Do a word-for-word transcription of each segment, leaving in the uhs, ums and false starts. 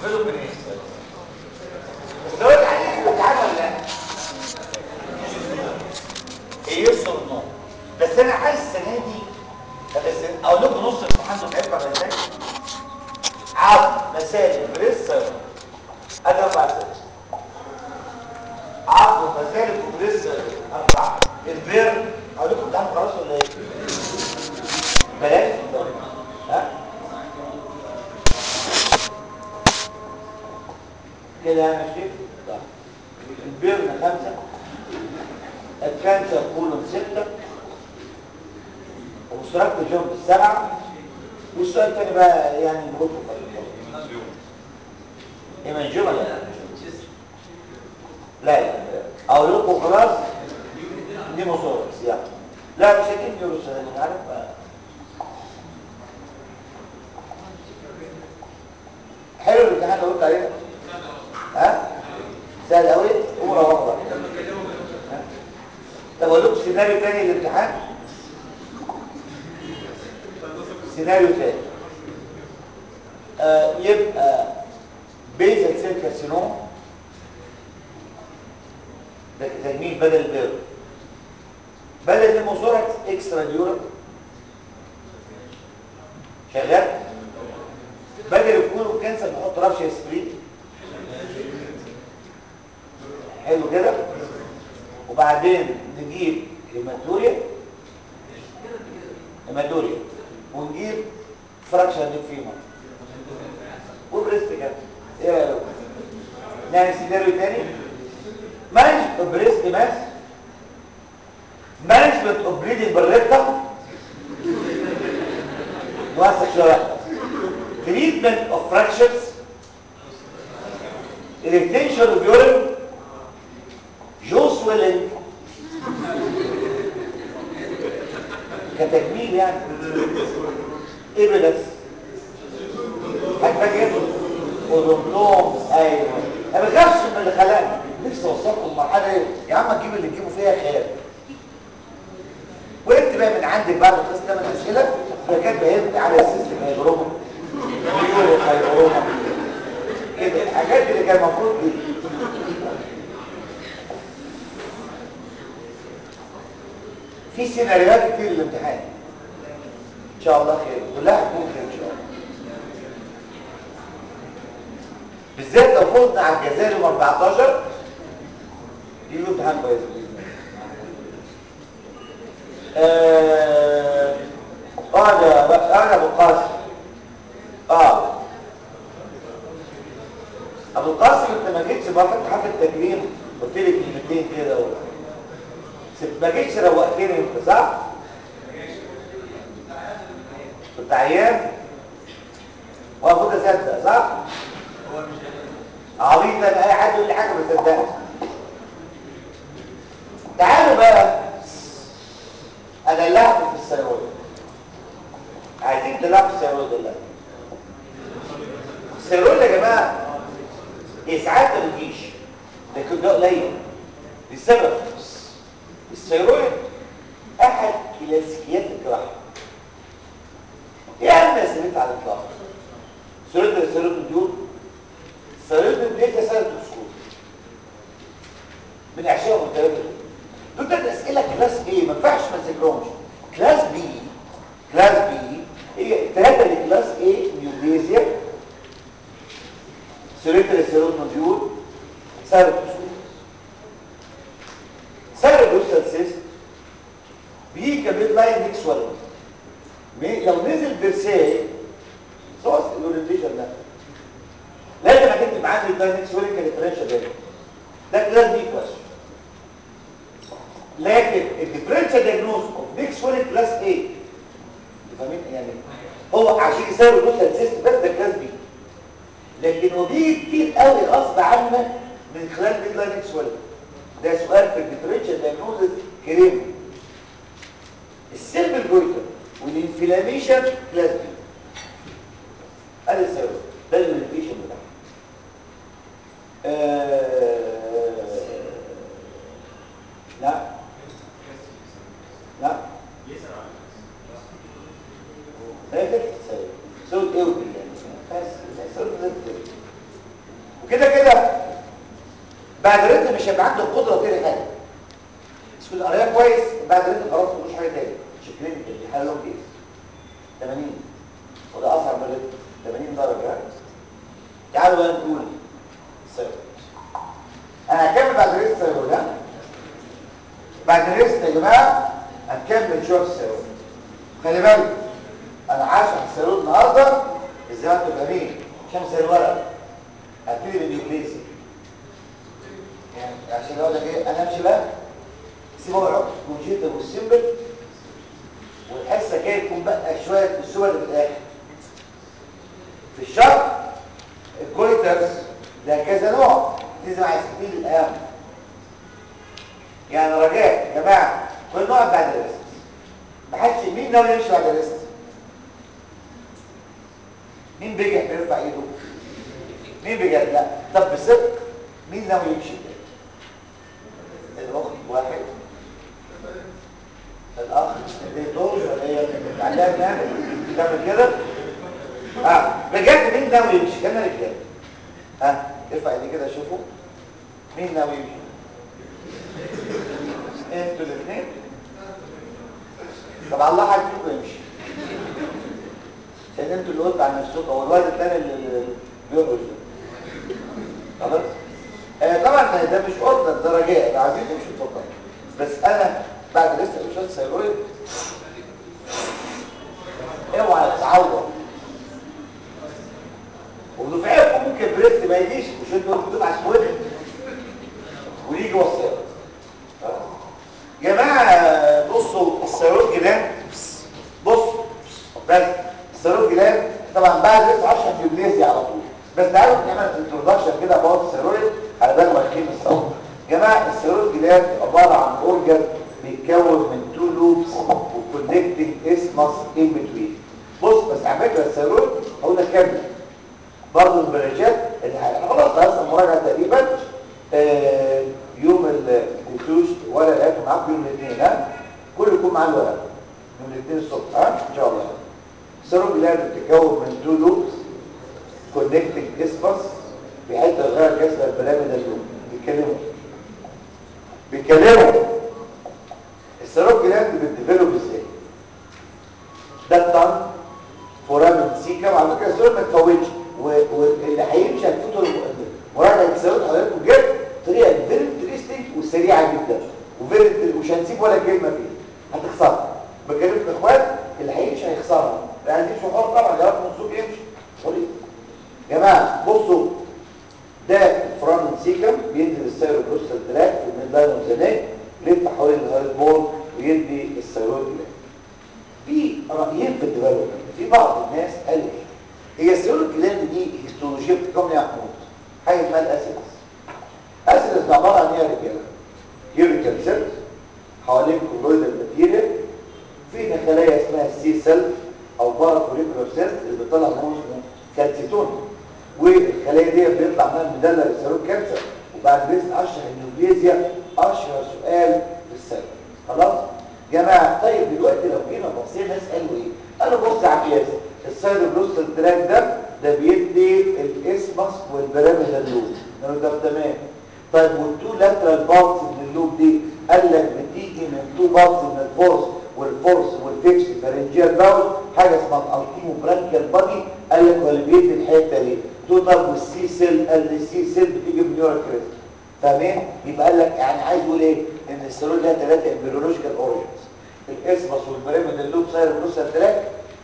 بينهم وبين ايه؟ بس لو الحديث بتاعنا ولا لا؟ ايه يصل النار. بس انا حاسس السنه دي بس اقول لكم نص الامتحان ده هيبقى ازاي؟ عظم مسالك بريس ادي اربع اسئله. عظم مسالك وبريس اربعه. البير اقول لكم الامتحان خلاص ولا ايه؟ بلاش ها كده ماشي. البيرن خمسه، الكانسر كولون سته، ومستركت جنب السبعه. والسؤال الثاني بقى يعني نقول هيمانجيوما لا لا لا اقول لكم خلاص دي مصورة يعني لا مش هجيب نيورو سهل عارف. حلو الامتحان اللي قلت عليه ها سهل قوي اموره واضحه. طب اقول لكم سيناريو ثاني للامتحان. سيناريو ثاني آه يبقى بيزل سيل كارسينوم ده تجميل بدل البيض بدل الموثوركس اكسترا ديورال شغال بدل الكولون كانسر نحط رابشه اسبرين حلو كده. وبعدين نجيب هيماتوريا هيماتوريا ونجيب فراكشن للفيمر وبريست كده. ايه رايك؟ نعمل سيناريو تاني مانجمنت اوف بريست ماس مانجمنت اوف بريدنج بالريكتم نوسع شويه تريتمنت اوف فراكشنز irritation of urine جو swelling كتجميل يعني ايه بس هتفاجئ اودونتوم. ايوه انا ما بخافش من اللي خلاني نفسي اوصلكم لمرحله ايه يا عم تجيب اللي تجيبه فيها خير. وانت بقى من عندك بعد ما خلصت ثمان اسئله يبقى كاتبه ايه على السيستم هيبروما نيورو هيبروما كده الحاجات اللي كان المفروض دي. في سيناريوهات كتير للامتحان ان شاء الله خير كلها هتكون خير ان شاء الله بالذات لو فزنا على الجزائر يوم اربعتاشر دي امتحان كويس اه اه انا ابو القاسم اه ابو القاسم انت ما جيتش بقى فتح حفله التكريم قلت لي كلمتين كده و... ما جيتش روقتني انت صح؟ كنت عيان وافوت اصدق صح؟ عبيط انا اي حد يقول لي حاجه ما صدقش. تعالوا بقى ادلعكم في الثانويه. عايزين تدلعوا في الثانويه دلوقتي. الثانويه يا جماعه اسعاف ما بتجيش لكن ده قليل لسبب الثيرويد احد كلاسيكيات الجراحه. ايه اهم اسئلتها على الاطلاق؟ ثيرويد الثيرويد ديول ثيرويد دي تسلل السكوت من اشياء مختلفه دول ده اسئله كلاس ايه ما ينفعش ما نذاكرهمش. كلاس بي كلاس بي هي الثلاثه اللي كلاس ايه نيوبليزيا ثيرويد الثيرويد ديول سبب السكوت سبب الوسط بيجي كبير لاين ميكس ولا لو نزل برساي خلاص الاورينتيشن ده لازم هتكتب عندي الداينكس ولا كالفرنشال ده ده كلاس بي كلاس. لكن الديفرنشال دايجنوز اوف ميكس ولا كلاس ايه فاهمين يعني هو عشان يساوي الوسط سيستم بس ده كلاس بي. لكن هو بيجي كتير قوي غصب عنك من خلال ميد لاينكس ولا ده سؤال في الديفرنشال دايجنوز كريم السيرفل جويتر والانفلاميشن كلاس بي. ادي السبب ده الانفلاميشن بتاعه. آه... لا لا لا تكتب سبب سبب ايه ودي يعني بس سبب ده كده كده بعد الريتم مش هيبقى عنده القدره تاني حاجه. بس كنت قرايه كويس بعد الريتم خلاص ملوش حاجه تاني. شكلين دي حاله لهم كيس ثمانين وده اصعب من الريتم ثمانين درجه. تعالوا بقى نقول السيرو. انا هكمل بعد الريست السيرو ده. بعد الريست يا جماعه هنكمل شويه السيرو. خلي بالك انا عايش على السيرو النهارده ازاي انتوا فاهمين شمس الورق. هبتدي بالانجليزي يعني عشان اقول لك ايه انا امشي بقى سيبوا العقد والجيتر والسيمبل والحصه كده تكون بقى شويه الصور اللي في الاخر. في الشرح الكويترز ده كذا نوع لازم على سبيل الاهم. يعني رجاء يا جماعه كل نوع بعد الريست. ما حدش مين ناوي يمشي بعد الريست؟ مين بيجي بيرفع ايده؟ مين بيجي لا طب بصدق مين ناوي يمشي كده؟ الاخت واحد الاخ اللي طول ولا هي تعلم يعني تعمل كده اه بجد مين ناوي يمشي؟ كان رجاله ها ارفع ايدي كده اشوفه مين ناوي يمشي؟ انتوا الاثنين طب الله حد فيكم يمشي عشان انتوا اللي قلتوا عن نفسكم هو الواد الثاني اللي بيخرج خلاص آه طبعا ده مش اوردر ده رجاء لو عايزين تمشوا اتفضلوا بس انا بعد لسه مش الثيرويد اوعى تتعور ودفعتكم ممكن بريست ما يجيش مش انتوا قلتوا تبقى اسود ويجي وصيات يا جماعه بصوا الثيرويد جلاند بص بس الثيرويد جلاند طبعا بعد لسه عشرة جبليزي على طول بس تعالوا نعمل انترودكشن كده about الثيرويد على بال ما نتكلم الصوت. يا جماعه الثيرويد جلاند عباره عن اورجان بيتكون من تو لوبس وكونكتنج اسمس ان بتوين. بص بس على فكره الثيرويد هقول لك كامله برضه البريشات اللي خلاص خلاص المراجعه تقريبا آه يوم الكوتوش ولا لقيته معاكم يوم الاثنين ها كله يكون معاه الورق يوم الاثنين الصبح ها ان شاء الله. الثيرويد جلاند بتتكون من تو لوبس كونكتنج اسمس في حته صغيره جسم البراميد اللوب بيتكلموا بيتكلموا الثيرويد جلاند بتديفلوب ازاي؟ ده الطن فورامين سيكا وعلى فكره الثيرويد ما تفوتش واللي هيمشي هتفوتوا مراجعه الثيرويد حضراتكم جد طريقه فيري انترستنج وسريعه جدا وفيري ومش هنسيب ولا كلمه فيه هتخسرها. بكلمكم اخوات اللي هيمشي هيخسرها لا عايزين حر طبعا يا رب منصوب يمشي طريق. يا جماعه بصوا ده الفرامين سيكم بينزل الثيروبروستال تراك في الميدلاين والزناك يلف حوالين الهارد بول ويدي الثيرويد جلاند. في رايين في الديفلوبمنت في بعض الناس قالوا هي الثيرويد جلاند دي هيستولوجيه بتكون يا محمود حاجه اسمها الاسيدس. اسيدس ده عباره عن ايه يا رجاله؟ يوريكال سيلز حوالين كولويدال ماتيريال في خلايا اسمها السي سيل او بارافوليكولار سيلز اللي بتطلع هرمون اسمه كالسيتون والخلايا دي بيطلع منها مدلل الثيرويد كانسر. وبعد بس اشهر النيوبليزيا اشهر سؤال في السنه خلاص جماعه. طيب دلوقتي لو جينا بصينا ناس قالوا ايه؟ قالوا بص على القياس الثيروبروستال تراك ده ده بيدي الاسمس والبيراميدال لوب قالوا ده تمام. طيب والتو لاترال بارتس من اللوب دي قال لك بتيجي من تو بارتس من الفورس والفورس والفيكس فارنجيال باول حاجه اسمها الالتيمو برانكيال بادي قال لك هو اللي بيدي الحته دي توتال والسي سيل قال لي السي سيل بتيجي من نيورال كريست فاهمين؟ يبقى قال لك يعني عايز يقول ايه؟ ان الثيرويد لها ثلاثه امبريولوجيكال اوريجنز الاسمس والبيراميدال لوب ثيروبروستال تراك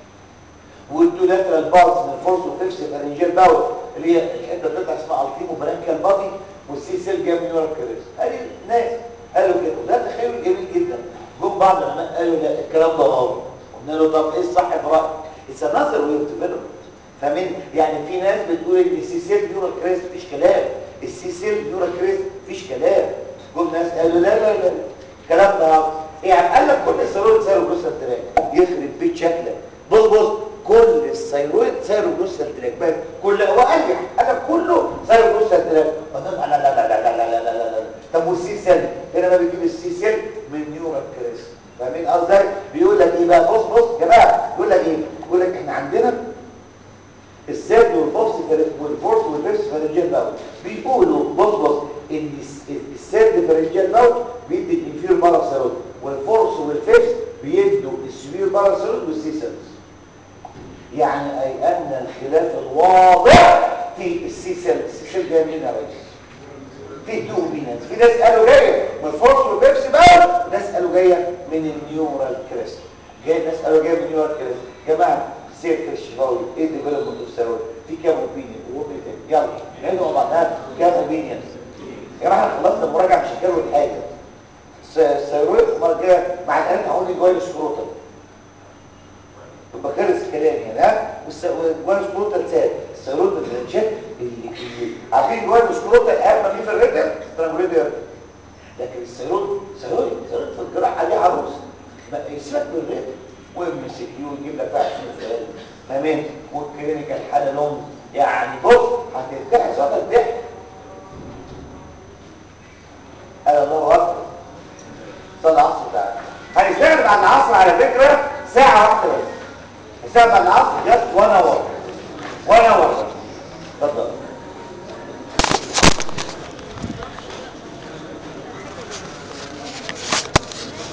والتو لاترال بارتس من الفورس والفيكس فارنجيال باول اللي هي الحته بتطلع اسمها التيمو برانكيال بادي والسي سيل جاي من نيورال كريست. ادي ناس قالوا كده وده تخيل جميل جدا. جم بعض العلماء قالوا لا الكلام ده غلط. قلنا له طب ايه الصح في رايك؟ اتس نظر ويفتبروا فاهمين؟ يعني في ناس بتقول ان السي سيل نيورال كريست مفيش كلام السي سيل نيورال كريست مفيش كلام. جم ناس قالوا لا لا لا الكلام ده غلط. يعني قال لك كل الثيرويد ثيروبروستال تراك يخرب بيت شكلك. بص بص كل الثيرويد ثيروبروستال تراك بس كل هو قال لي قال لك كله ثيروبروستال تراك. لا لا لا لا لا لا لا لا لا طب والسي سيل هنا ما بيجيب السي سيل من نيورال كريست فاهمين قصدي؟ بيقول لك ايه بقى؟ بص بص يا جماعه بيقول لك ايه؟ بيقول لك احنا عندنا السيل والفوكس والفورس والفيكس فارنجيال باول بيقولوا بص بص ان السيرد فرنجيال باول بيدي الانفير باراسيروت والفورس والفيفث بيدوا السوبير باراسيروت والسيسلز. يعني اي ان الخلاف الواضح في السي سيل. السي سيل جايه منين يا ريس؟ في تو اوبينيونز، في ناس قالوا جايه من الفورس والفيفث باول وناس قالوا جايه من النيورال كريست. جاي ناس قالوا جايه من النيورال كريست. يا جماعه سير الشفاوي ايه ديفلوبمنت اوف ثيرويد؟ في كام اوبينيون؟ يلا نعيدوا مع بعض كام اوبينيون؟ يا جماعه احنا خلصنا المراجعه مش هنكرر حاجه. الثيرويد المره الجايه مع الان هقول لي جوال سكروتال يبقى خلص الكلام هنا. والجوال سكروتال ثابت. الثيرويد البرانشات اللي اللي عارفين جوال سكروتال اهم ما فيه في الريتم سترانجوليتر، لكن الثيرويد ثيرويد ثيرويد في الجراحه عليه عروس يسيبك من الريتم وام سي كيو يجيب لك بقى سؤال تمام والكلينيكال حاله لونج. يعني بص هترتاح صوت الضحك. انا الله اكبر صلى العصر بتاعنا هنشتغل بعد العصر على فكره ساعه واحده بس. هنشتغل بعد العصر جاست وانا اور وانا اور